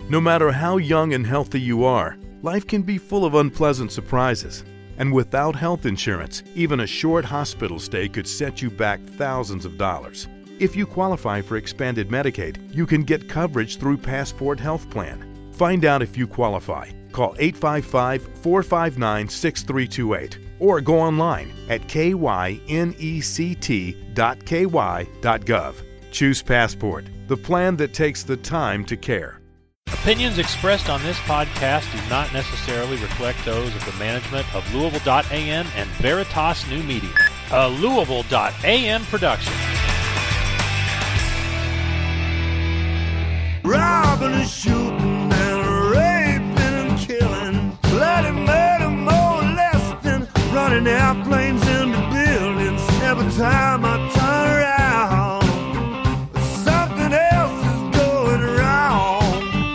No matter how young and healthy you are, life can be full of unpleasant surprises. And without health insurance, even a short hospital stay could set you back thousands of dollars. If you qualify for expanded Medicaid, you can get coverage through Passport Health Plan. Find out if you qualify. Call 855-459-6328 or go online at kynect.ky.gov. Choose Passport, the plan that takes the time to care. Opinions expressed on this podcast do not necessarily reflect those of the management of Louisville.am and Veritas New Media, a Louisville.am production. Robbing and shooting and raping and killing, bloody murder, molesting, running airplanes into buildings. Every time I turn around, something else is going wrong.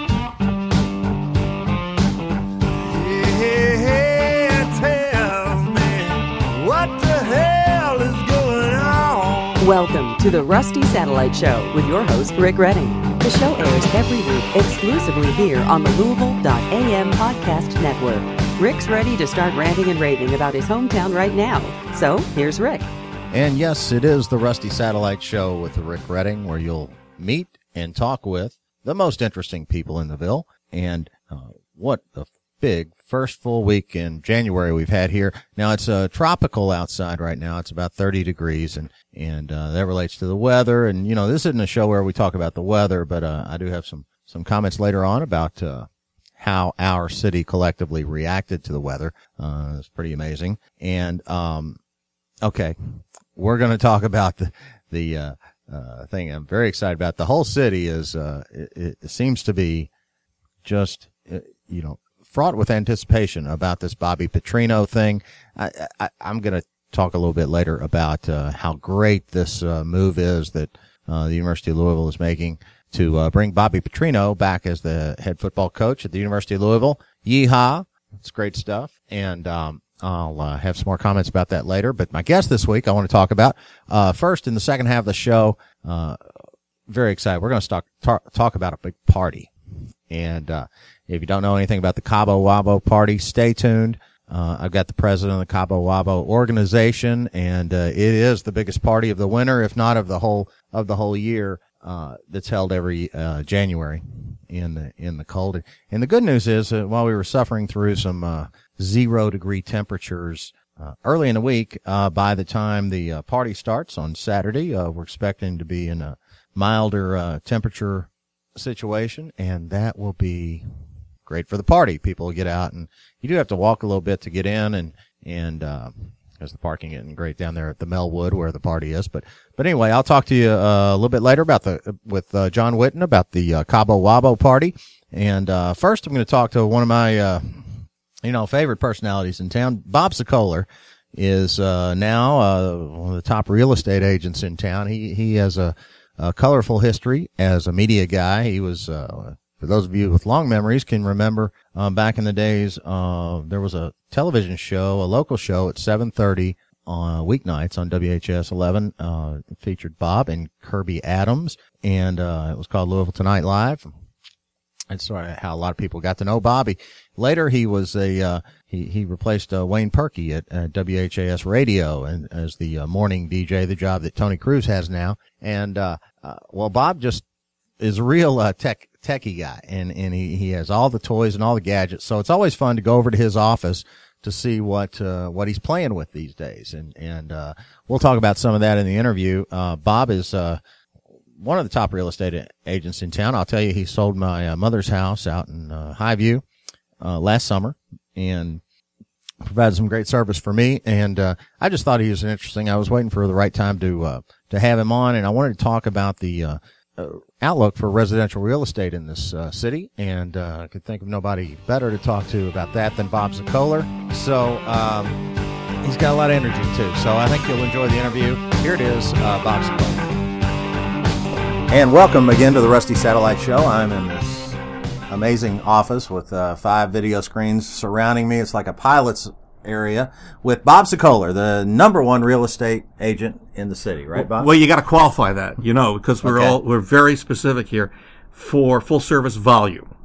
Yeah, tell me, what the hell is going on? Welcome to the Rusty Satellite Show with your host, Rick Redding. The show airs every week exclusively here on the Louisville.am podcast network. Rick's ready to start ranting and raving about his hometown right now. So, here's Rick. And yes, it is the Rusty Satellite Show with Rick Redding, where you'll meet and talk with the most interesting people in the Ville. And what a big first full week in January we've had here. Now, it's tropical outside right now. It's about 30 degrees, and that relates to the weather. And, you know, this isn't a show where we talk about the weather, but I do have some comments later on about how our city collectively reacted to the weather. It's pretty amazing. And okay, we're going to talk about the thing I'm very excited about. The whole city is it seems to be just fraught with anticipation about this Bobby Petrino thing. I'm going to talk a little bit later about how great this move is that the University of Louisville is making to bring Bobby Petrino back as the head football coach at the University of Louisville. Yeehaw! It's great stuff, and I'll have some more comments about that later. But my guest this week I want to talk about first in the second half of the show. Very excited. We're going to talk about a big party, and if you don't know anything about the Cabo Wabo party, stay tuned. I've got the president of the Cabo Wabo organization, and it is the biggest party of the winter, if not of the whole year. That's held every January in the cold. And the good news is that while we were suffering through some 0-degree temperatures early in the week, by the time the party starts on Saturday, we're expecting to be in a milder temperature situation, and that will be great for the party. People will get out, and you do have to walk a little bit to get in, and there's the parking isn't great down there at the Melwood where the party is. But anyway, I'll talk to you a little bit later about with John Witten about the Cabo Wabo party. And first, I'm going to talk to one of my favorite personalities in town. Bob Sokoler is now one of the top real estate agents in town. He has a colorful history as a media guy. He was for those of you with long memories can remember back in the days, there was a television show, a local show at 7:30 on weeknights on WHS 11. It featured Bob and Kirby Adams, and it was called Louisville Tonight Live. That's sort of how a lot of people got to know Bobby. Later, he was he replaced Wayne Perky at WHAS Radio and as the morning DJ, the job that Tony Cruz has now. And Bob just is a real techie guy, and he has all the toys and all the gadgets. So it's always fun to go over to his office to see what he's playing with these days. And we'll talk about some of that in the interview. Bob is one of the top real estate agents in town. I'll tell you, he sold my mother's house out in Highview last summer and provided some great service for me. And I just thought he was interesting. I was waiting for the right time to have him on, and I wanted to talk about the outlook for residential real estate in this city, and I could think of nobody better to talk to about that than Bob Sokoler. So he's got a lot of energy too, so I think you'll enjoy the interview. Here it is, Bob Sokoler. And welcome again to the Rusty Satellite Show. I'm in this amazing office with 5 video screens surrounding me. It's like a pilot's area with Bob Sokoler, the number one real estate agent in the city, right, Bob? Well, you got to qualify that, because we're very specific here for full service volume.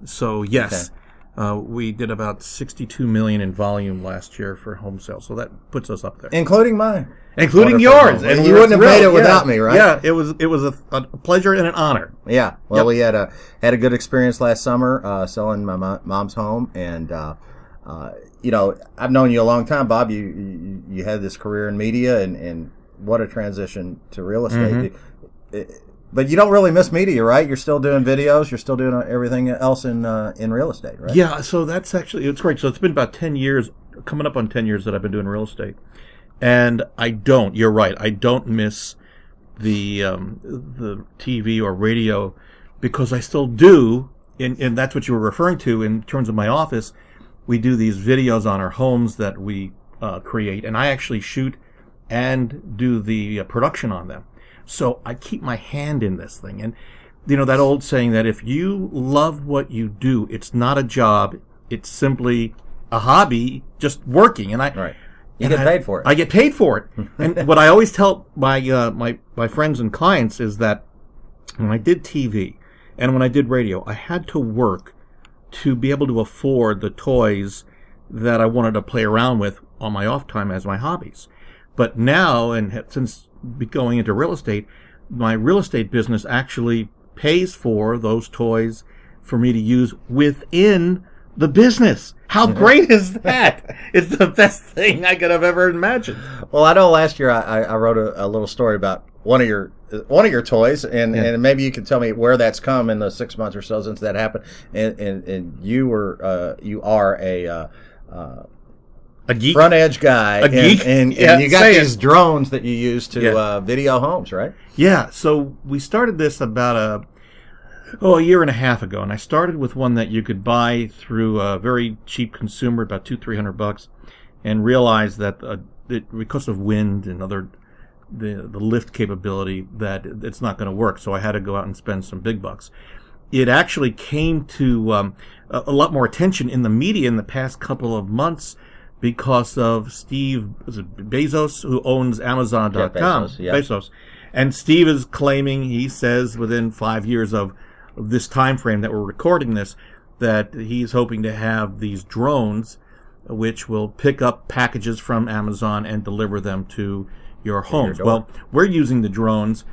So yes, we did about $62 million in volume last year for home sales. So that puts us up there, including mine, including yours. And you wouldn't have made it without me, right? Yeah, it was a pleasure and an honor. Yeah. Well, we had a good experience last summer selling my mom's home, and I've known you a long time, Bob. You had this career in media, and what a transition to real estate. But you don't really miss media, right? You're still doing videos. You're still doing everything else in real estate, right? Yeah. So that's it's great. So it's been about 10 years, coming up on 10 years that I've been doing real estate, and you're right. I don't miss the TV or radio, because I still do, and that's what you were referring to in terms of my office. We do these videos on our homes that we create, and I actually shoot and do the production on them. So I keep my hand in this thing. And, that old saying that if you love what you do, it's not a job, it's simply a hobby, just working. And Right. You get paid for it. I get paid for it. And what I always tell my friends and clients is that when I did TV and when I did radio, I had to work to be able to afford the toys that I wanted to play around with on my off time as my hobbies. But now, and since going into real estate, my real estate business actually pays for those toys for me to use within the business. How great is that? It's the best thing I could have ever imagined. Well, I know last year I wrote a little story about one of your toys, and maybe you can tell me where that's come in the 6 months or so since that happened. And you are a geek, front edge guy, a geek, and you got these drones that you use to video homes, right? Yeah. So we started this about a year and a half ago, and I started with one that you could buy through a very cheap consumer, about $200-300, and realized that because of wind and the lift capability, that it's not going to work. So I had to go out and spend some big bucks. It actually came to a lot more attention in the media in the past couple of months because of Steve Bezos, who owns Amazon.com. Bezos. And Steve is claiming, he says, within 5 years of this time frame that we're recording this, that he's hoping to have these drones which will pick up packages from Amazon and deliver them to your homes. Well, we're using the drones,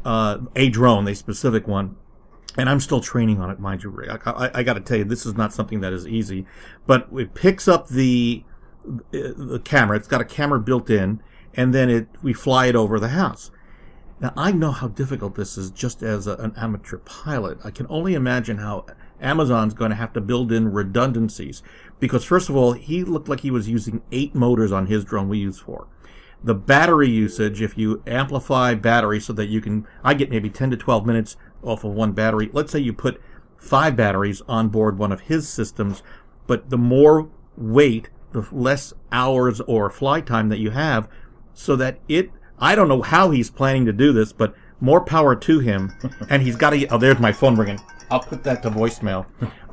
a drone, a specific one, and I'm still training on it, mind you. I got to tell you, this is not something that is easy, but it picks up the camera. It's got a camera built in, and then we fly it over the house. Now, I know how difficult this is just as an amateur pilot. I can only imagine how Amazon's going to have to build in redundancies, because first of all, he looked like he was using 8 motors on his drone we use 4. The battery usage, if you amplify battery so that I get maybe 10 to 12 minutes off of one battery. Let's say you put 5 batteries on board one of his systems, but the more weight, the less hours or flight time that you have, so that I don't know how he's planning to do this, but more power to him. And he's got to, there's my phone ringing. I'll put that to voicemail.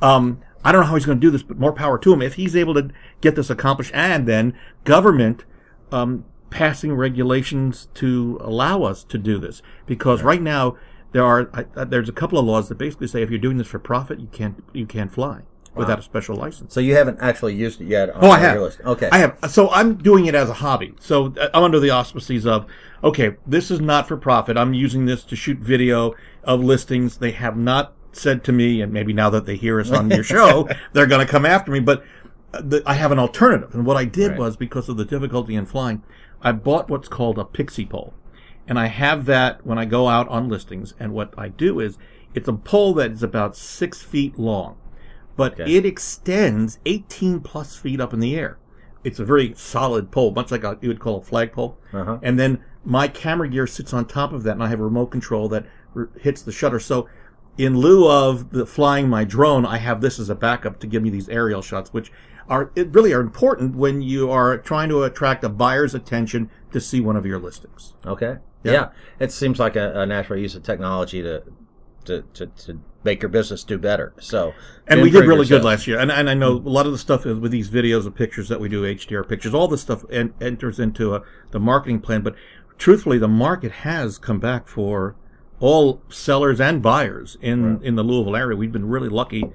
I don't know how he's going to do this, but more power to him. If he's able to get this accomplished, and then government, passing regulations to allow us to do this, because right now there's a couple of laws that basically say if you're doing this for profit, you can't fly without a special license. So you haven't actually used it yet? I have. Okay, I have. So I'm doing it as a hobby. So I'm under the auspices of, okay, this is not for profit. I'm using this to shoot video of listings. They have not said to me, and maybe now that they hear us on your show, they're going to come after me. But I have an alternative, and what I did was, because of the difficulty in flying, I bought what's called a pixie pole, and I have that when I go out on listings. And what I do is, it's a pole that is about 6 feet long, but it extends 18 plus feet up in the air. It's a very solid pole, much like you would call a flagpole. And then my camera gear sits on top of that, and I have a remote control that hits the shutter. So in lieu of flying my drone, I have this as a backup to give me these aerial shots, which really are important when you are trying to attract a buyer's attention to see one of your listings. Okay. Yeah. It seems like a natural use of technology to make your business do better. And we did really good last year. And I know a lot of the stuff with these videos of pictures that we do, HDR pictures, all this stuff enters into the marketing plan. But truthfully, the market has come back for all sellers and buyers in the Louisville area. We've been really lucky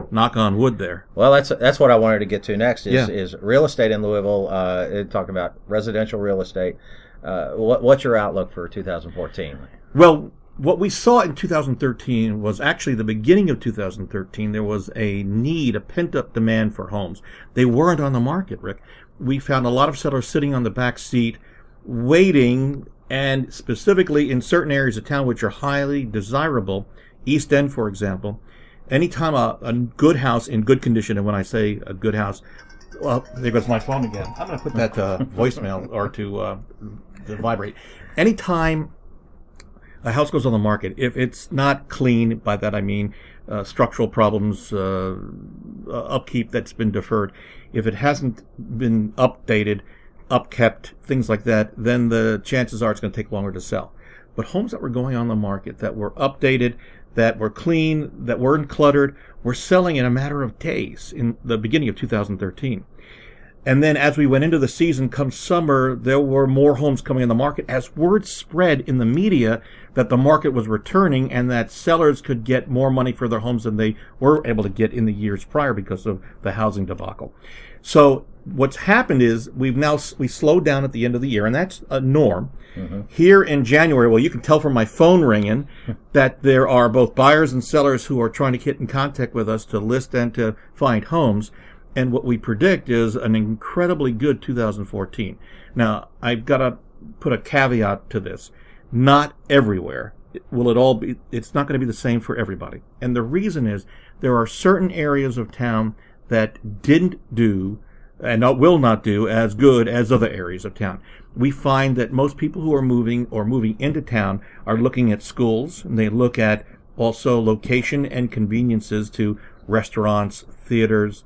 knock on wood there. Well, that's what I wanted to get to next Yeah. is real estate in Louisville. Talking about residential real estate. What's your outlook for 2014? Well, what we saw in 2013 was actually the beginning of 2013. There was a pent-up demand for homes. They weren't on the market, Rick. We found a lot of sellers sitting on the back seat, waiting, and specifically in certain areas of town which are highly desirable, East End, for example. Anytime a good house in good condition, and when I say a good house, well, there goes my phone again. I'm going to put that voicemail or to vibrate. Anytime a house goes on the market, if it's not clean, by that I mean structural problems, upkeep that's been deferred, if it hasn't been updated, upkept, things like that, then the chances are it's going to take longer to sell. But homes that were going on the market, that were updated, that were clean, that weren't cluttered, were selling in a matter of days in the beginning of 2013. And then as we went into the season, come summer, there were more homes coming on the market as word spread in the media that the market was returning and that sellers could get more money for their homes than they were able to get in the years prior because of the housing debacle. So what's happened is we slowed down at the end of the year, and that's a norm. Mm-hmm. Here in January, well, you can tell from my phone ringing that there are both buyers and sellers who are trying to get in contact with us to list and to find homes. And what we predict is an incredibly good 2014. Now, I've got to put a caveat to this. Not everywhere will it all be. It's not going to be the same for everybody. And the reason is there are certain areas of town that didn't do and will not do as good as other areas of town. We find that most people who are moving or moving into town are looking at schools, and they look at also location and conveniences to restaurants, theaters,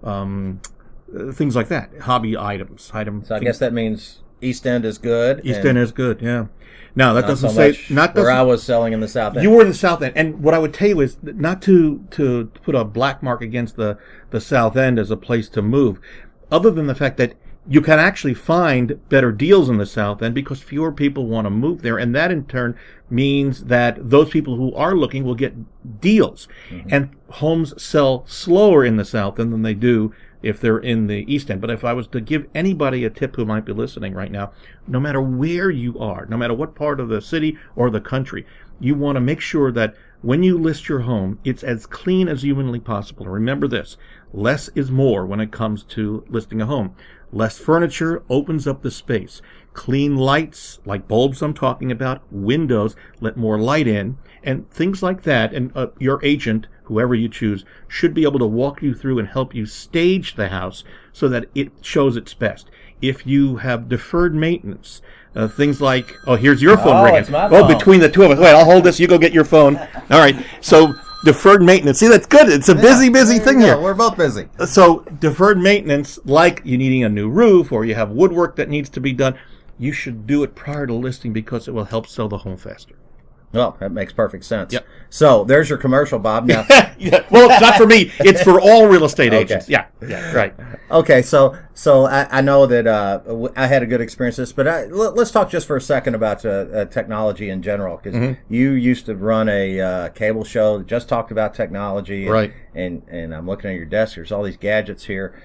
things like that, hobby items. So I guess that means East End is good. East End is good, yeah. Now, that doesn't so say... not where I was selling in the South End. You were in the South End. And what I would tell you is not to put a black mark against the South End as a place to move, other than the fact that you can actually find better deals in the South End because fewer people want to move there. And that, in turn, means that those people who are looking will get deals. Mm-hmm. And homes sell slower in the South End than they do if they're in the East End. But if I was to give anybody a tip who might be listening right now, no matter where you are, no matter what part of the city or the country, you want to make sure that when you list your home, it's as clean as humanly possible. And remember this, less is more when it comes to listing a home. Less furniture opens up the space. Clean lights, like bulbs I'm talking about, windows, let more light in, and things like that. And your agent, whoever you choose, should be able to walk you through and help you stage the house so that it shows its best. If you have deferred maintenance, things like, here's your phone ringing. It's my phone. Between the two of us. Wait, I'll hold this. You go get your phone. All right. So deferred maintenance. See, that's good. It's a busy thing here. We're both busy. So deferred maintenance, like you needing a new roof or you have woodwork that needs to be done, you should do it prior to listing because it will help sell the home faster. Well, that makes perfect sense. Yep. So there's your commercial, Bob. Now, yeah. Well, it's not for me. It's for all real estate agents. Yeah, right. Okay, so I know that I had a good experience with this, but let's talk just for a second about technology in general, because you used to run a cable show that just talked about technology. Right. And I'm looking at your desk. There's all these gadgets here.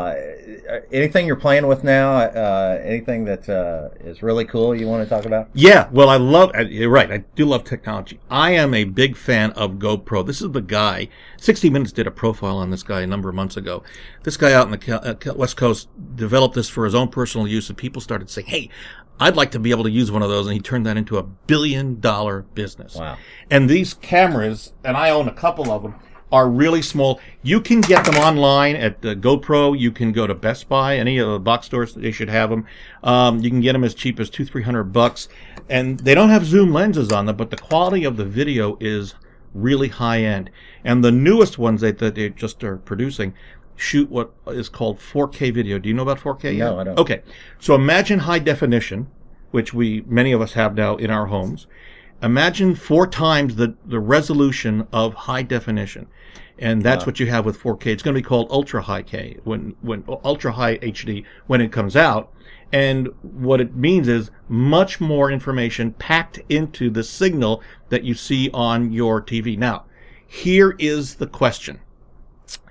Anything you're playing with now? Anything that is really cool you want to talk about? Yeah, well, you're right. I do love technology. I am a big fan of GoPro. This is the guy. 60 Minutes did a profile on this guy a number of months ago. This guy out in the West Coast developed this for his own personal use, and people started saying, hey, I'd like to be able to use one of those, and he turned that into $1 billion business. Wow. And these cameras, and I own a couple of them, are really small. You can get them online at GoPro. You can go to Best Buy, any of the box stores, they should have them. You can get them as cheap as $200-300, and they don't have zoom lenses on them, but the quality of the video is really high end. And the newest ones that they just are producing shoot what is called 4K video. Do you know about 4K? No, I don't. Okay, so imagine high definition, which many of us have now in our homes. Imagine 4 times the resolution of high definition. And that's what you have with 4K. It's going to be called Ultra High K, when Ultra High HD when it comes out. And what it means is much more information packed into the signal that you see on your TV. Now, here is the question.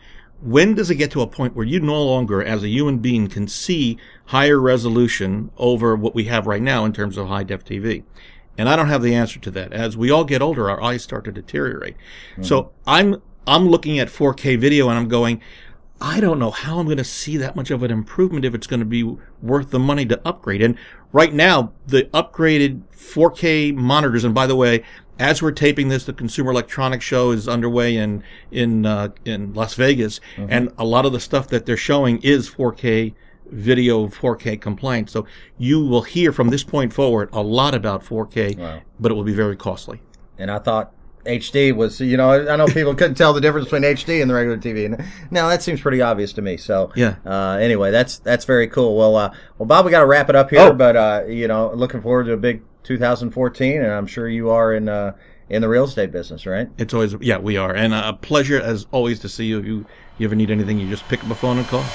when does it get to a point where you no longer, as a human being, can see higher resolution over what we have right now in terms of high-def TV? And I don't have the answer to that. As we all get older, our eyes start to deteriorate. Mm-hmm. So I'm looking at 4K video and I'm going, I don't know how I'm going to see that much of an improvement if it's going to be worth the money to upgrade. And right now, the upgraded 4K monitors, and by the way, as we're taping this, the Consumer Electronics Show is underway in Las Vegas, mm-hmm. and a lot of the stuff that they're showing is 4K video, 4K compliant. So you will hear from this point forward a lot about 4K, wow. but it will be very costly. And I thought HD was, I know people couldn't tell the difference between HD and the regular TV. Now that seems pretty obvious to me. So yeah. Anyway, that's very cool. Well, Bob, we got to wrap it up here, but looking forward to a big 2014, and I'm sure you are in the real estate business, right? It's always, yeah, we are, and a pleasure as always to see you. If you ever need anything, you just pick up a phone and call.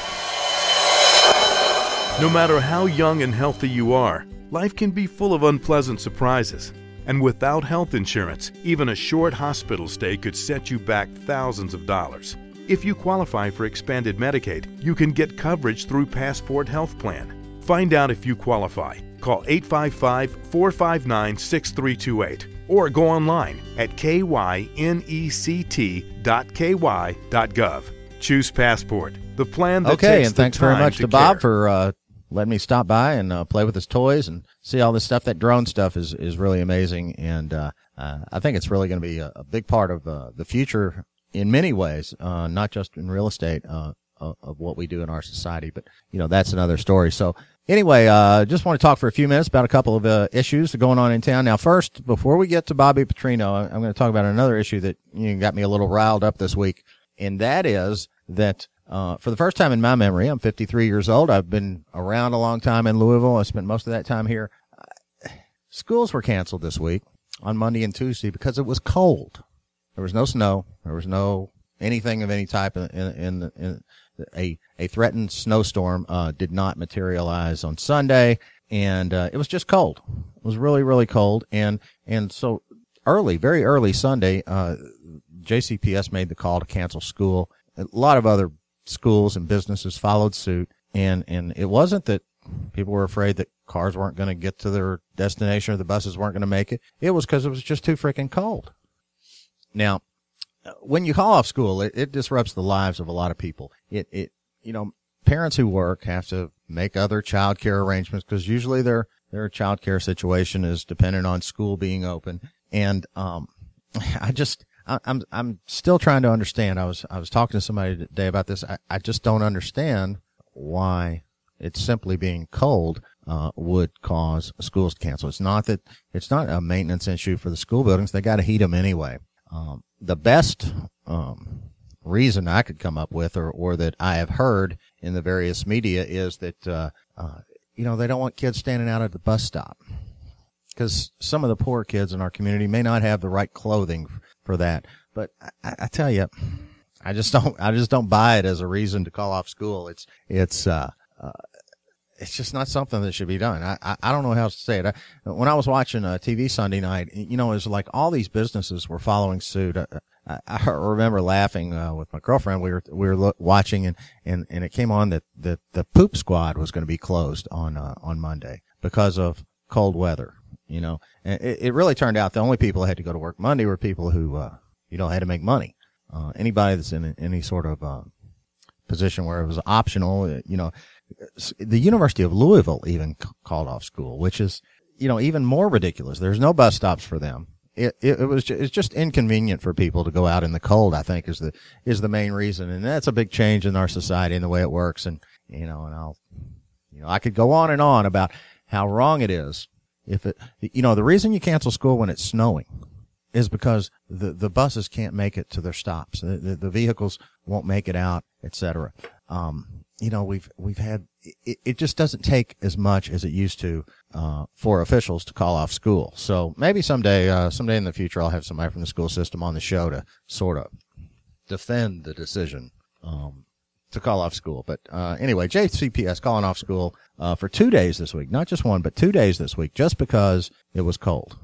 No matter how young and healthy you are, life can be full of unpleasant surprises. And without health insurance, even a short hospital stay could set you back thousands of dollars. If you qualify for expanded Medicaid, you can get coverage through Passport Health Plan. Find out if you qualify. Call 855-459-6328 or go online at kynect.ky.gov. Choose Passport, the plan that takes and thanks very much to Bob for letting me stop by and play with his toys and see all this stuff. That drone stuff is really amazing, and I think it's really going to be a big part of the future in many ways, not just in real estate, of what we do in our society. But, that's another story. So anyway, just want to talk for a few minutes about a couple of issues going on in town. Now, first, before we get to Bobby Petrino, I'm going to talk about another issue that got me a little riled up this week, and that is that for the first time in my memory, I'm 53 years old. I've been around a long time in Louisville. I spent most of that time here. Schools were canceled this week on Monday and Tuesday because it was cold. There was no snow. There was no anything of any type in a threatened snowstorm did not materialize on Sunday, and it was just cold. It was really, really cold, and so very early Sunday, JCPS made the call to cancel school. A lot of other schools and businesses followed suit, and it wasn't that people were afraid that cars weren't going to get to their destination or the buses weren't going to make it. It was because it was just too freaking cold. Now, when you call off school, it disrupts the lives of a lot of people. Parents who work have to make other child care arrangements because usually their child care situation is dependent on school being open. And I'm still trying to understand. I was talking to somebody today about this. I just don't understand why it's simply being cold would cause schools to cancel. It's not a maintenance issue for the school buildings. They got to heat them anyway. The best reason I could come up with, or that I have heard in the various media, is that they don't want kids standing out at the bus stop because some of the poor kids in our community may not have the right clothing for that. But I tell you, I just don't buy it as a reason to call off school. It's just not something that should be done. I don't know how else to say it. When I was watching TV Sunday night, it was like all these businesses were following suit. I remember laughing with my girlfriend. We were watching, and it came on that the Poop Squad was going to be closed on Monday because of cold weather. And it really turned out the only people who had to go to work Monday were people who had to make money. Anybody that's in any sort of position where it was optional, the University of Louisville even called off school, which is, even more ridiculous. There's no bus stops for them. It's just inconvenient for people to go out in the cold, I think is the main reason. And that's a big change in our society and the way it works. And, I could go on and on about how wrong it is. The reason you cancel school when it's snowing is because the buses can't make it to their stops. The vehicles won't make it out, etc. We've had, it just doesn't take as much as it used to, for officials to call off school. So maybe someday in the future, I'll have somebody from the school system on the show to sort of defend the decision, to call off school. But, anyway, JCPS calling off school, for 2 days this week, not just one, but 2 days this week, just because it was cold.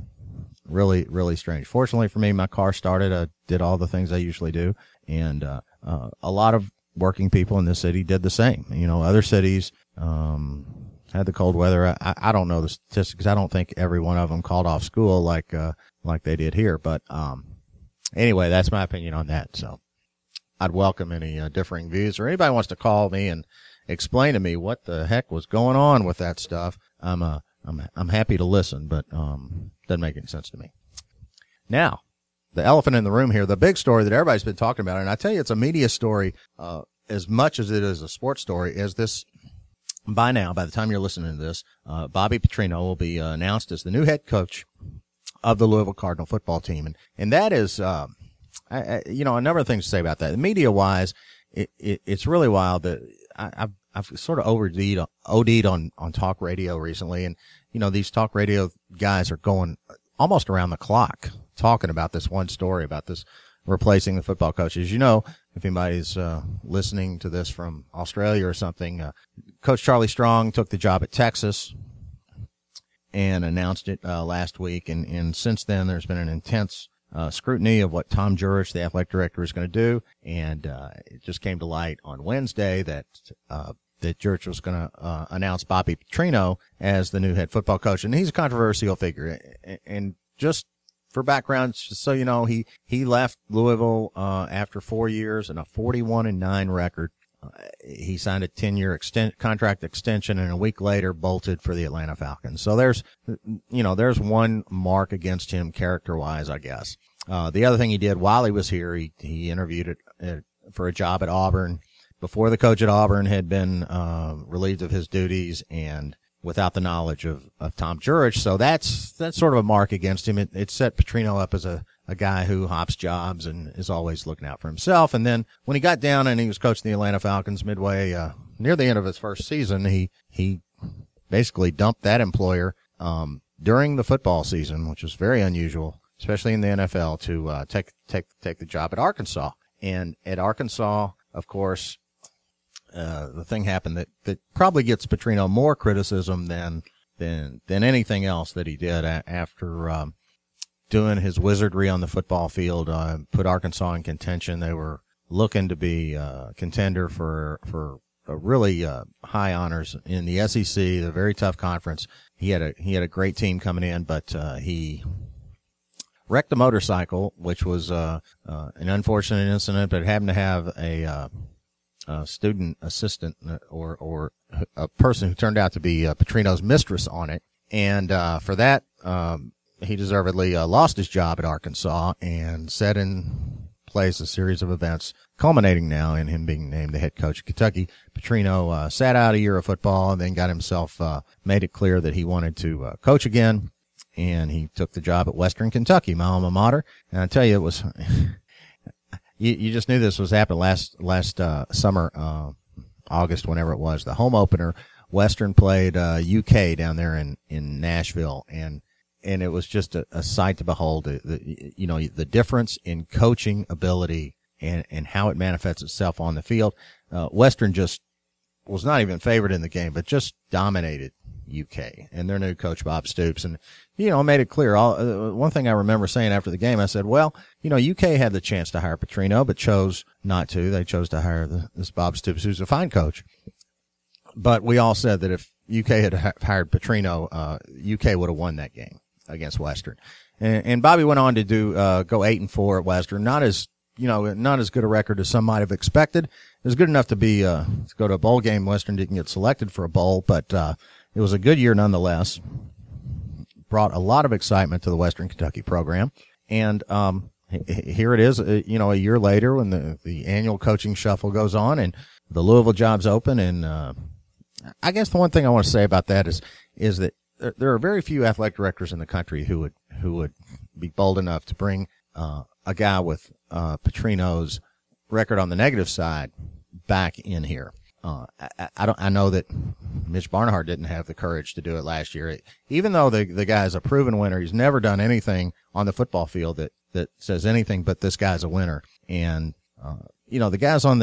Really, really strange. Fortunately for me, my car started. I did all the things I usually do. And, a lot of working people in this city did the same. Other cities had the cold weather. I don't know the statistics. I don't think every one of them called off school like they did here. But anyway, that's my opinion on that. So I'd welcome any differing views, or anybody wants to call me and explain to me what the heck was going on with that stuff. I'm happy to listen, but doesn't make any sense to me. Now, the elephant in the room here, the big story that everybody's been talking about, and I tell you, it's a media story as much as it is a sports story, is this. By now, by the time you're listening to this, Bobby Petrino will be announced as the new head coach of the Louisville Cardinal football team. And that is, a number of things to say about that. Media-wise, it's really wild that I've sort of OD'd on talk radio recently. And, these talk radio guys are going almost around the clock talking about this one story about this replacing the football coaches. If anybody's listening to this from Australia or something, Coach Charlie Strong took the job at Texas and announced it last week. And since then, there's been an intense scrutiny of what Tom Jurich, the athletic director, is going to do. And it just came to light on Wednesday that Jurich was going to announce Bobby Petrino as the new head football coach. And he's a controversial figure. And just for background, just so you know, he left Louisville after 4 years and a 41-9 record. He signed a 10-year contract extension, and a week later bolted for the Atlanta Falcons. So there's one mark against him character-wise, I guess. The other thing he did while he was here, he interviewed for a job at Auburn before the coach at Auburn had been relieved of his duties and without the knowledge of Tom Jurich. So that's sort of a mark against him. It set Petrino up as a guy who hops jobs and is always looking out for himself. And then when he got down and he was coaching the Atlanta Falcons midway, near the end of his first season, he basically dumped that employer, during the football season, which was very unusual, especially in the NFL, to, take the job at Arkansas. And at Arkansas, of course, the thing happened that probably gets Petrino more criticism than anything else that he did after doing his wizardry on the football field. Put Arkansas in contention. They were looking to be contender for really high honors in the SEC, the very tough conference. He had a great team coming in, but he wrecked a motorcycle, which was an unfortunate incident, but happened to have a student assistant or a person who turned out to be Petrino's mistress on it. And for that, he deservedly lost his job at Arkansas and set in place a series of events culminating now in him being named the head coach of Kentucky. Petrino sat out a year of football and then got himself made it clear that he wanted to coach again. And he took the job at Western Kentucky, my alma mater. And I tell you, it was You just knew this was happening last summer, August, whenever it was. The home opener, Western played UK down there in Nashville, and it was just a sight to behold. The difference in coaching ability and how it manifests itself on the field. Western just was not even favored in the game, but just dominated UK and their new coach, Bob Stoops. And, made it clear. One thing I remember saying after the game, I said, well, UK had the chance to hire Petrino, but chose not to. They chose to hire this Bob Stoops, who's a fine coach. But we all said that if UK had hired Petrino, UK would have won that game against Western. And Bobby went on to go 8-4 at Western. Not as good a record as some might have expected. It was good enough to go to a bowl game. Western didn't get selected for a bowl, but it was a good year nonetheless. Brought a lot of excitement to the Western Kentucky program. And here it is, a year later when the annual coaching shuffle goes on and the Louisville job's open. And I guess the one thing I want to say about that is that there are very few athletic directors in the country who would be bold enough to bring a guy with Petrino's record on the negative side back in here. I know that Mitch Barnhart didn't have the courage to do it last year. Even though the guy's a proven winner, he's never done anything on the football field that says anything but this guy's a winner. And, the guys on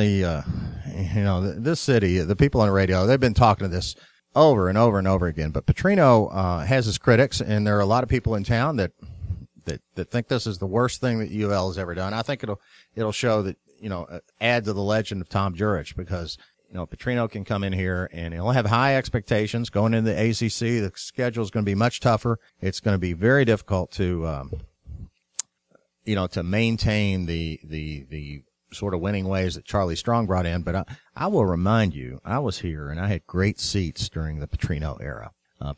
this city, the people on the radio, they've been talking to this over and over and over again. But Petrino has his critics, and there are a lot of people in town that think this is the worst thing that UL has ever done. I think it'll show that add to the legend of Tom Jurich, because Petrino can come in here and he'll have high expectations going into the ACC. The schedule is going to be much tougher. It's going to be very difficult to maintain the sort of winning ways that Charlie Strong brought in. But I will remind you, I was here and I had great seats during the Petrino era.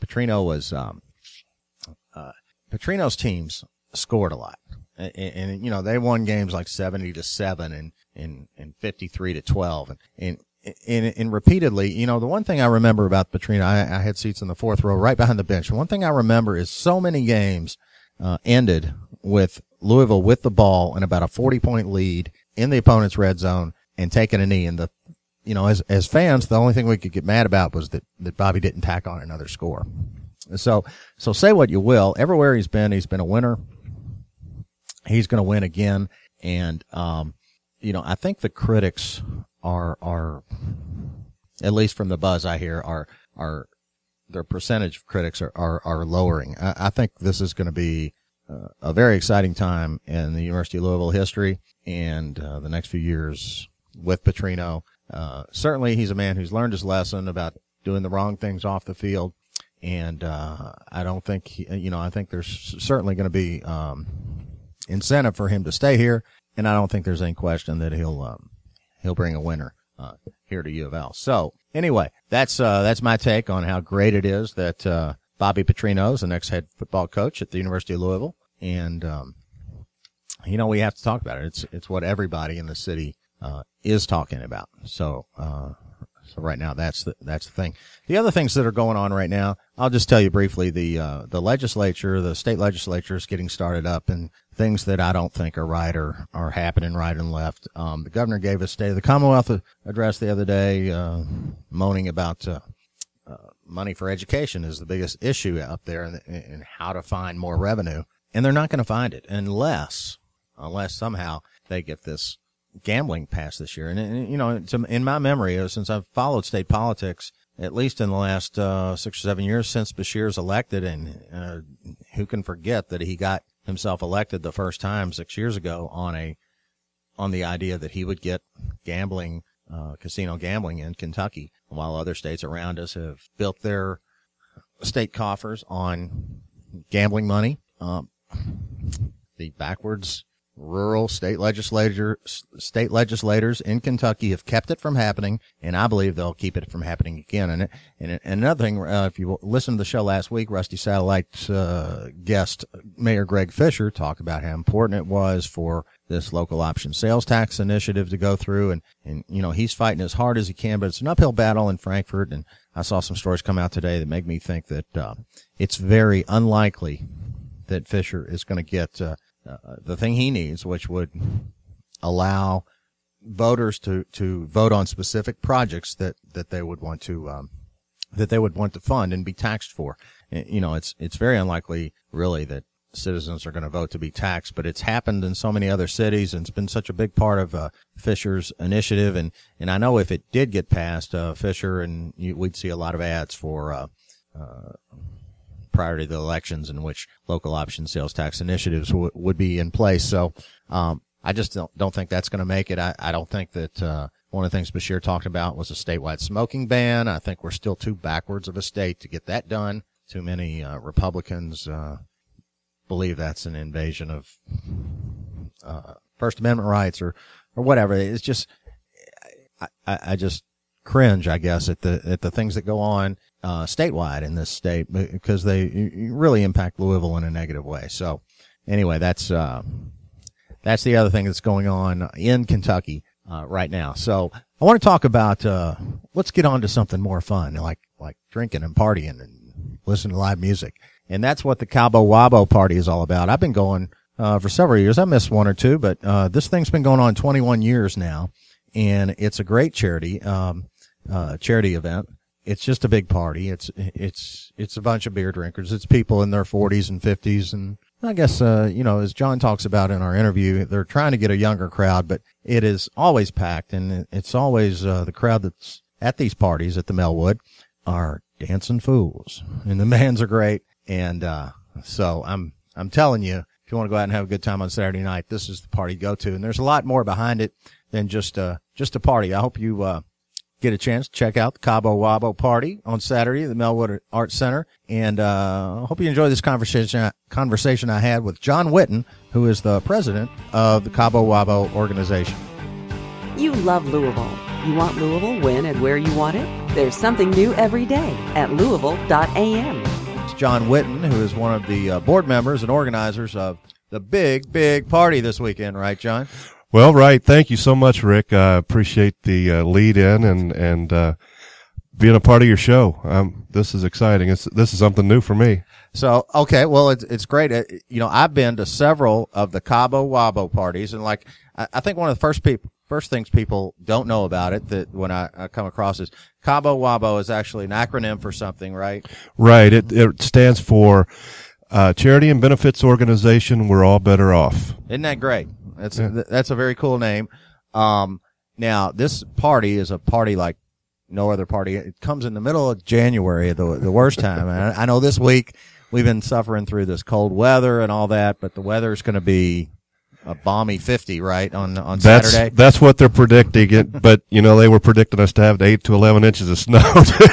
Petrino's teams scored a lot. And they won games like 70-7 and 53-12. And repeatedly, the one thing I remember about Petrino, I had seats in the fourth row right behind the bench. One thing I remember is so many games ended with Louisville with the ball and about a 40-point lead in the opponent's red zone and taking a knee. And as fans, the only thing we could get mad about was that Bobby didn't tack on another score. So say what you will, everywhere he's been a winner. He's going to win again. And, I think the critics are, at least from the buzz I hear, are their percentage of critics are lowering. I think this is going to be a very exciting time in the University of Louisville history and the next few years with Petrino. Certainly he's a man who's learned his lesson about doing the wrong things off the field. And I don't think, I think there's certainly going to be incentive for him to stay here. And I don't think there's any question that he'll bring a winner here to U of L. So anyway, that's my take on how great it is that Bobby Petrino is the next head football coach at the University of Louisville. And we have to talk about it. It's what everybody in the city is talking about. So right now that's the thing. The other things that are going on right now, I'll just tell you briefly. The legislature, the state legislature, is getting started up, and things that I don't think are right are happening right and left. The governor gave a State of the Commonwealth address the other day, moaning about money for education is the biggest issue up there, and how to find more revenue. And they're not going to find it unless somehow they get this gambling passed this year. And in my memory, since I've followed state politics, at least in the last 6 or 7 years since Beshear's elected, and who can forget that he got himself elected the first time 6 years ago on the idea that he would get gambling, casino gambling in Kentucky, while other states around us have built their state coffers on gambling money. The backwards rural state legislators in Kentucky have kept it from happening, and I believe they'll keep it from happening again. And another thing, if you listened to the show last week, Rusty Satellite's guest, Mayor Greg Fisher, talked about how important it was for this local option sales tax initiative to go through. And he's fighting as hard as he can, but it's an uphill battle in Frankfort. And I saw some stories come out today that make me think that it's very unlikely that Fisher is going to get the thing he needs, which would allow voters to vote on specific projects that they would want to fund and be taxed for. It's very unlikely, really, that citizens are going to vote to be taxed, but it's happened in so many other cities, and it's been such a big part of Fisher's initiative. And I know if it did get passed, Fisher we'd see a lot of ads for prior to the elections in which local option sales tax initiatives would be in place. So I just don't think that's going to make it. I don't think that one of the things Beshear talked about was a statewide smoking ban. I think we're still too backwards of a state to get that done. Too many Republicans believe that's an invasion of First Amendment rights or whatever. It's just I just cringe, I guess, at the things that go on statewide in this state, because they really impact Louisville in a negative way. So anyway, that's the other thing that's going on in Kentucky right now. So I want to talk about let's get on to something more fun, like drinking and partying and listening to live music. And that's what the Cabo Wabo party is all about. I've been going for several years. I missed one or two, but this thing's been going on 21 years now, and it's a great charity event. It's just a big party. It's a bunch of beer drinkers. It's people in their 40s and 50s, and I guess as John talks about in our interview, they're trying to get a younger crowd, but it is always packed, and it's always the crowd that's at these parties at the Melwood are dancing fools, and the bands are great. And so I'm telling you, if you want to go out and have a good time on Saturday night, this is the party to go to. And there's a lot more behind it than just a party. I hope you get a chance to check out the Cabo Wabo Party on Saturday at the Melwood Arts Center. And I hope you enjoy this conversation I had with John Whitten, who is the president of the Cabo Wabo organization. You love Louisville. You want Louisville when and where you want it? There's something new every day at Louisville.am. It's John Whitten, who is one of the board members and organizers of the big party this weekend, right, John? Well, right. Thank you so much, Rick. I appreciate the lead in and being a part of your show. This is exciting. This is something new for me. So, okay, well, it's great. I've been to several of the Cabo Wabo parties, and I think one of the first things people don't know about it that when I come across is Cabo Wabo is actually an acronym for something, right? Right. It stands for Charity and Benefits Organization. We're all better off. Isn't that great? That's a very cool name. Now this party is a party like no other party. It comes in the middle of January, the worst time. And I know this week we've been suffering through this cold weather and all that, but the weather's going to be a balmy 50, right, on Saturday? That's what they're predicting. But, they were predicting us to have 8 to 11 inches of snow.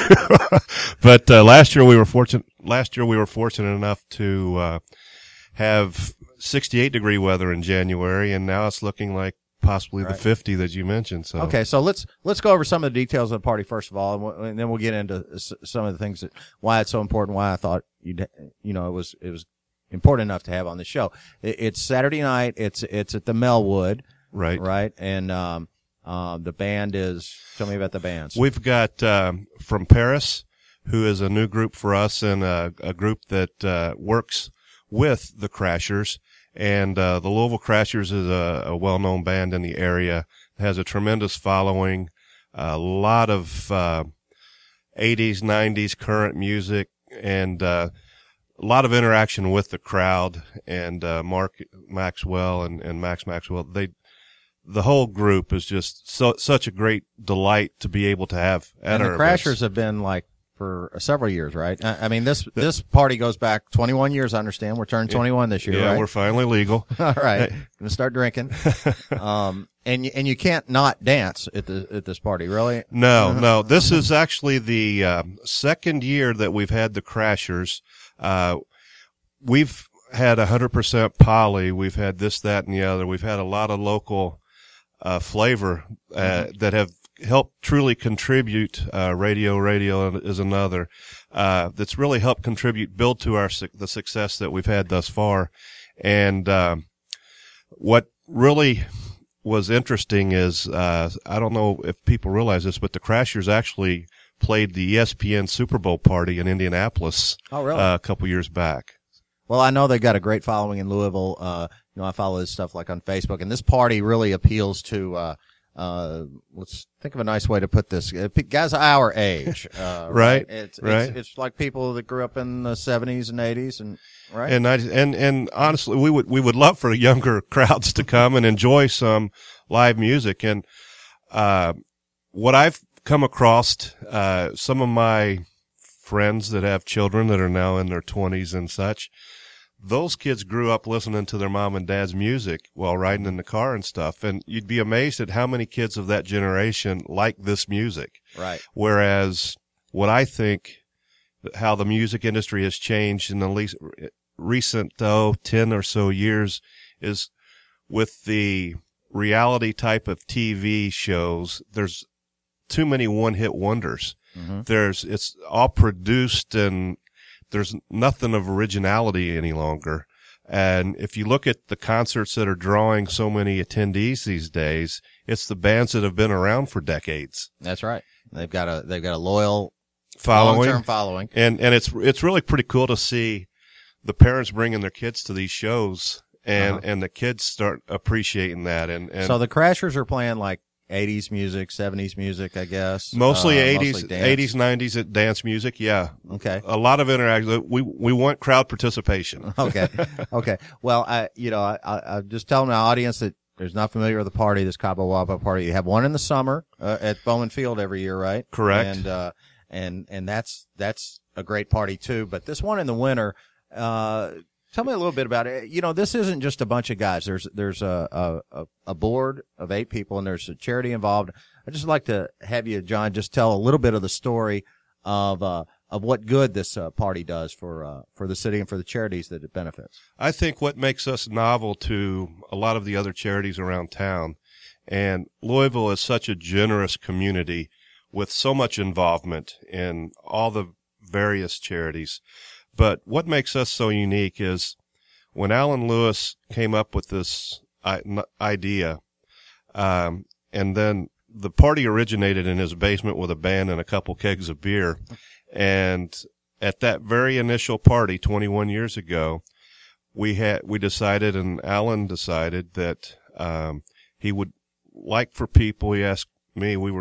But last year we were fortunate enough to have 68-degree weather in January, and now it's looking like possibly the 50 that you mentioned. So okay, so let's go over some of the details of the party first of all, and then we'll get into some of the things why it's so important, why I thought it was important enough to have on the show. It's Saturday night. It's at the Melwood, right, and the band is. Tell me about the bands. We've got from Paris, who is a new group for us, and a group that works with the Crashers. And the Louisville Crashers is a well-known band in the area. It has a tremendous following, a lot of 80s, 90s current music, and a lot of interaction with the crowd. And Mark Maxwell and Max Maxwell, the whole group is just such a great delight to be able to have at our events. And the Crashers events. have been for several years, right? I mean, this party goes back 21 years, I understand. We're turning 21 this year, yeah, right? We're finally legal. All right. Gonna start drinking. And you can't not dance at this party, really? No. This is actually the second year that we've had the Crashers. We've had 100% poly. We've had this, that, and the other. We've had a lot of local flavor that have helped truly contribute. Radio is another that's really helped build to the success that we've had thus far. And what really was interesting is I don't know if people realize this, but the Crashers actually played the ESPN Super Bowl party in Indianapolis. Oh, really? A couple years back. Well, I know they've got a great following in Louisville. I follow this stuff on Facebook, and this party really appeals to let's think of a nice way to put this. Guys our age, right? It's like people that grew up in the 70s and 80s, and right. And honestly, we would love for younger crowds to come and enjoy some live music. And what I've come across, some of my friends that have children that are now in their 20s and such, those kids grew up listening to their mom and dad's music while riding in the car and stuff. And you'd be amazed at how many kids of that generation like this music. Right. Whereas what I think how the music industry has changed in the recent 10 or so years is with the reality type of TV shows, there's too many one-hit wonders. Mm-hmm. It's all produced and there's nothing of originality any longer. And if you look at the concerts that are drawing so many attendees these days, it's the bands that have been around for decades. That's right. They've got a loyal long-term following. And it's really pretty cool to see the parents bringing their kids to these shows and the kids start appreciating that. And so the Crashers are playing like 80s music, 70s music, I guess. Mostly 80s, mostly dance. 80s, 90s at dance music. Yeah. Okay. A lot of interaction. We want crowd participation. Okay. Okay. Well, I just tell my audience that there's not familiar with the party, this Cabo Wabo party. You have one in the summer, at Bowman Field every year, right? Correct. And that's a great party too. But this one in the winter, tell Tell me a little bit about it. You know, this isn't just a bunch of guys. There's a board of 8 people, and there's a charity involved. I'd just like to have you, John, just tell a little bit of the story of what good this party does for the city and for the charities that it benefits. I think what makes us novel to a lot of the other charities around town, and Louisville is such a generous community with so much involvement in all the various charities. But what makes us so unique is when Alan Lewis came up with this idea, and then the party originated in his basement with a band and a couple kegs of beer. And at that very initial party 21 years ago, we decided, and Alan decided that he would like for people. He asked me, we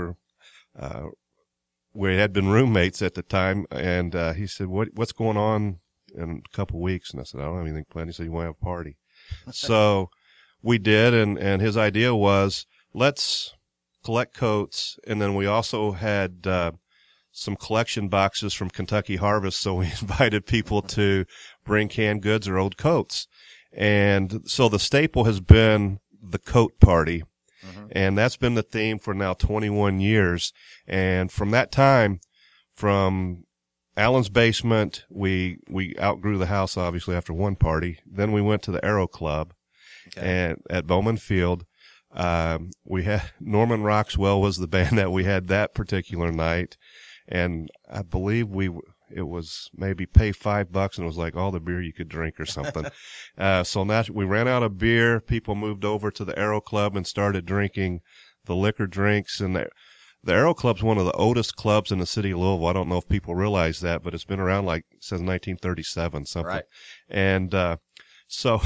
had been roommates at the time, and he said, what's going on in a couple of weeks? And I said, I don't have anything planned. He said, you want to have a party? So we did, and his idea was, let's collect coats, and then we also had some collection boxes from Kentucky Harvest, so we invited people to bring canned goods or old coats. And so the staple has been the coat party. And that's been the theme for now 21 years. And from that time, from Alan's basement, we outgrew the house, obviously, after one party. Then we went to the Aero Club and at Bowman Field. We had Norman Rockwell was the band that we had that particular night. And I believe it was maybe pay $5 and it was like all the beer you could drink or something. So now we ran out of beer. People moved over to the Aero Club and started drinking the liquor drinks. And the Aero Club's one of the oldest clubs in the city of Louisville. I don't know if people realize that, but it's been around since 1937, something. Right. And, so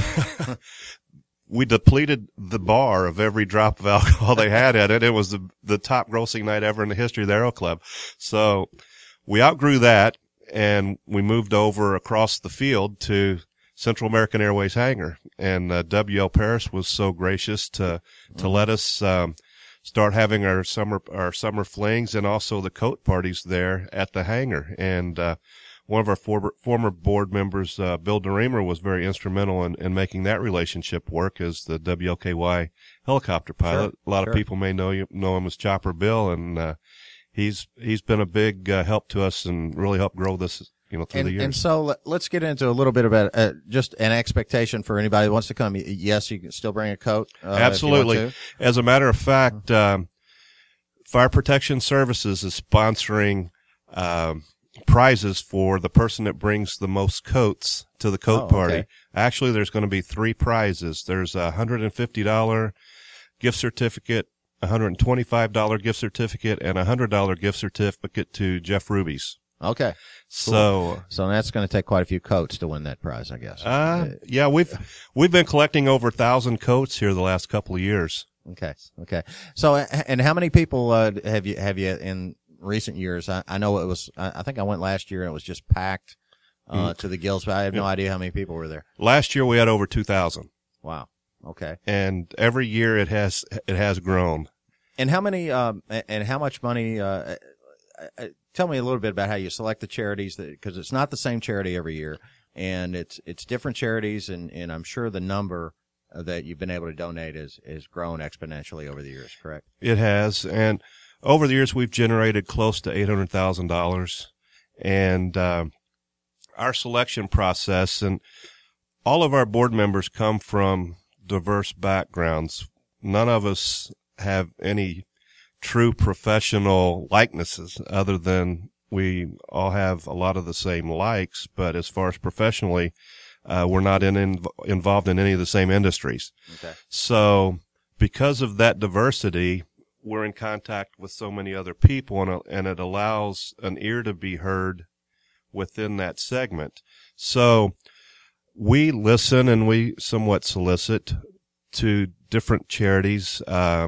we depleted the bar of every drop of alcohol they had at it. It was the top grossing night ever in the history of the Aero Club. So we outgrew that, and we moved over across the field to Central American Airways hangar. And W.L. Paris was so gracious to let us start having our summer flings and also the coat parties there at the hangar. And one of our former board members, Bill DeReamer, was very instrumental in making that relationship work as the WLKY helicopter pilot. Sure, a lot of people may know him as Chopper Bill, and he's been a big help to us and really helped grow this, through the years. And so let's get into a little bit about just an expectation for anybody who wants to come. Yes, you can still bring a coat. Absolutely. If you want to. As a matter of fact, Fire Protection Services is sponsoring prizes for the person that brings the most coats to the coat party. Okay. Actually, there's going to be 3 prizes. There's a $150 gift certificate, $125 gift certificate, and a $100 gift certificate to Jeff Ruby's. Okay. So that's going to take quite a few coats to win that prize, I guess. Yeah, we've been collecting over 1,000 coats here the last couple of years. Okay. So, and how many people have you in recent years? I know it was. I think I went last year and it was just packed to the gills. But I have no idea how many people were there. Last year we had over 2,000. Wow. Okay. And every year it has grown. And how many? And how much money? Tell me a little bit about how you select the charities, because it's not the same charity every year, and it's different charities, and I'm sure the number that you've been able to donate is grown exponentially over the years. Correct? It has, and over the years we've generated close to $800,000, and our selection process, and all of our board members come from diverse backgrounds. None of us have any true professional likenesses other than we all have a lot of the same likes, but as far as professionally, we're not involved in any of the same industries. Okay. So because of that diversity, we're in contact with so many other people, and it allows an ear to be heard within that segment. So we listen and we somewhat solicit to different charities,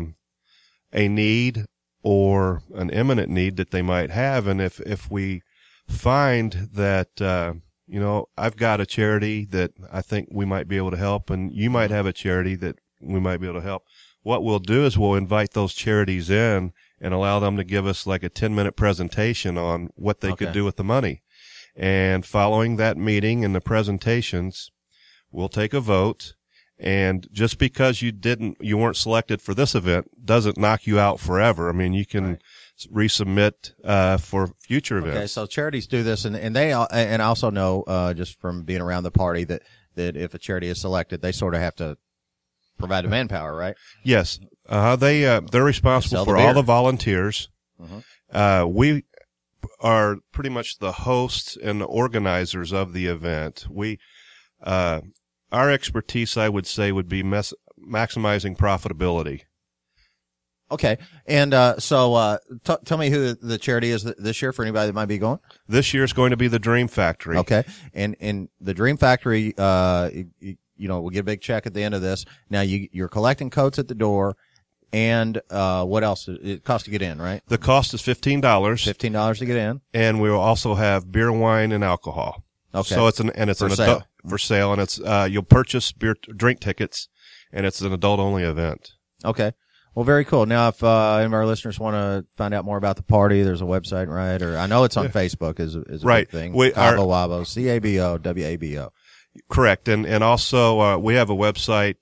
a need or an imminent need that they might have. And if we find that, I've got a charity that I think we might be able to help, and you might have a charity that we might be able to help, what we'll do is we'll invite those charities in and allow them to give us like a 10-minute presentation on what they could do with the money. And following that meeting and the presentations, we'll take a vote. And just because you weren't selected for this event doesn't knock you out forever. I mean, you can resubmit for future events. Okay, so charities do this, and they and I also know just from being around the party that if a charity is selected, they sort of have to provide the manpower, right? Yes, they're responsible for all the volunteers. We are pretty much the hosts and the organizers of the event. Our expertise, I would say, would be maximizing profitability. Okay. And so tell me who the charity is this year for anybody that might be going. This year is going to be the Dream Factory. Okay. And the Dream Factory, we'll get a big check at the end of this. Now, you're collecting coats at the door. And what else? It costs to get in, right? The cost is $15. $15 to get in. And we will also have beer, wine, and alcohol. Okay. So it's an adult for sale, and it's you'll purchase drink tickets, and it's an adult-only event. Okay. Well, very cool. Now, if any of our listeners want to find out more about the party, there's a website, right? Or I know it's on Facebook is a right. big thing. Cabo Wabo, CABO. Correct. And also, we have a website,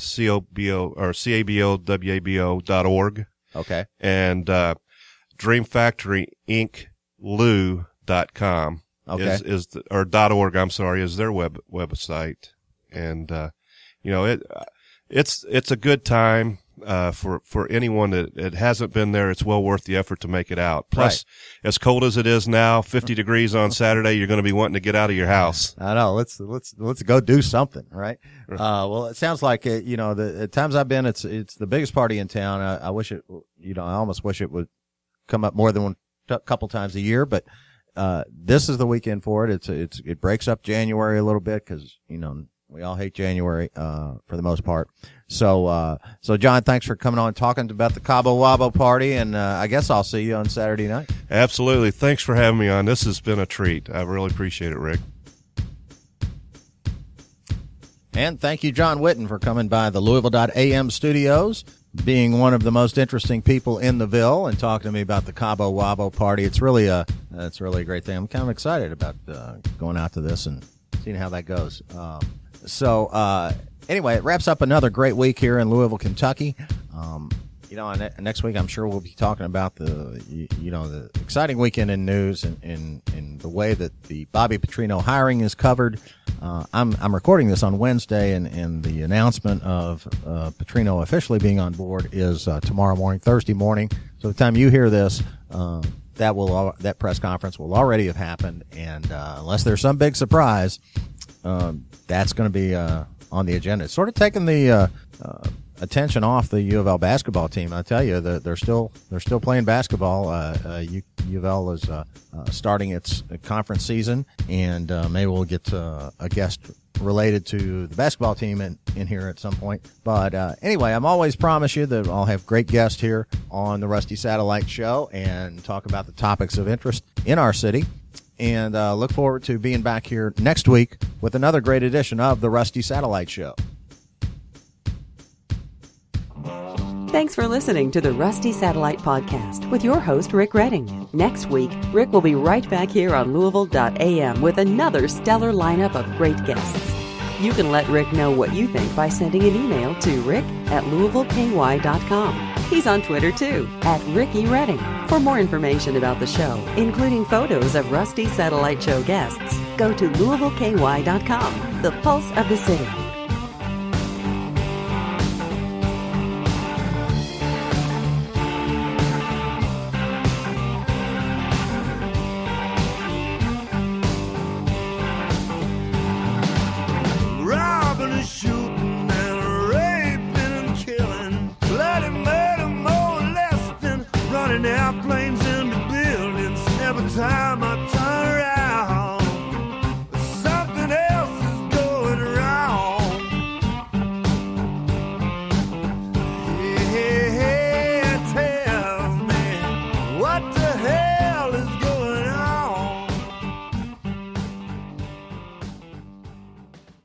cabowabo.org. Okay. And, dreamfactoryinc.com. Okay. Or .org, I'm sorry, is their website. And, it's a good time. For anyone that hasn't been there, it's well worth the effort to make it out. Plus, as cold as it is now, 50 degrees on Saturday, you're going to be wanting to get out of your house. I know. Let's go do something, right? Well, it sounds like the times I've been, it's the biggest party in town. I wish it, I almost wish it would come up more than a couple times a year, but this is the weekend for it. It breaks up January a little bit because we all hate January for the most part. So John, thanks for coming on and talking about the Cabo Wabo party, and I guess I'll see you on Saturday night. Absolutely. Thanks for having me on. This has been a treat. I really appreciate it, Rick. And thank you, John Whitten, for coming by the Louisville.am studios, being one of the most interesting people in the Ville, and talking to me about the Cabo Wabo party. It's really a great thing. I'm kind of excited about going out to this and seeing how that goes. Anyway, it wraps up another great week here in Louisville, Kentucky. Next week I'm sure we'll be talking about the exciting weekend in news and the way that the Bobby Petrino hiring is covered. I'm recording this on Wednesday, and the announcement of Petrino officially being on board is tomorrow morning, Thursday morning. So the time you hear this, that press conference will already have happened, and unless there's some big surprise, that's going to be on the agenda. It's sort of taking the attention off the U of L basketball team. I tell you, they're still playing basketball. U of L is starting its conference season, and maybe we'll get a guest related to the basketball team in here at some point. But anyway, I'm always promise you that I'll have great guests here on the Rusty Satellite Show and talk about the topics of interest in our city. And look forward to being back here next week with another great edition of the Rusty Satellite Show. Thanks for listening to the Rusty Satellite Podcast with your host, Rick Redding. Next week, Rick will be right back here on Louisville.am with another stellar lineup of great guests. You can let Rick know what you think by sending an email to rick@louisvilleky.com. He's on Twitter, too, @Ricky Redding. For more information about the show, including photos of Rusty Satellite Show guests, go to louisvilleky.com, the pulse of the city.